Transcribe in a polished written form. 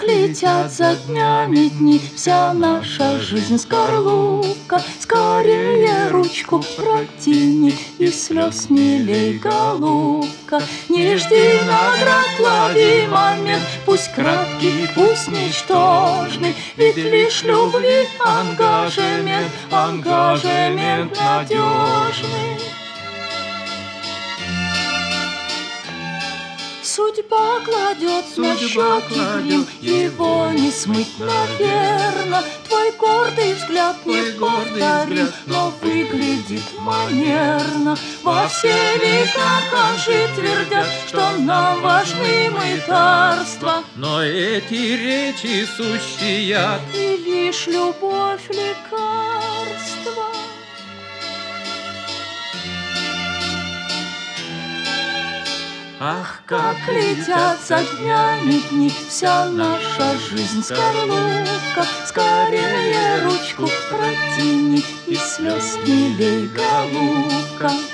летят за днями дни, вся наша жизнь скорлупка. Скорее ручку протяни, и слез милей, голубка. Не жди наград, лови момент, пусть краткий, пусть ничтожный, ведь лишь любви ангажемент, ангажемент надежный. Судьба кладет на щеки грим, его не смыть, наверно. Твой гордый взгляд не повторим, но выглядит манерно. Во все века ханжи твердят, что нам важны мытарства, но эти речи сущий яд, и лишь любовь лекарства. Ах, как летят за днями дни, вся наша жизнь скорлупка. Скорее ручку протяни, и слез не лей, голубка.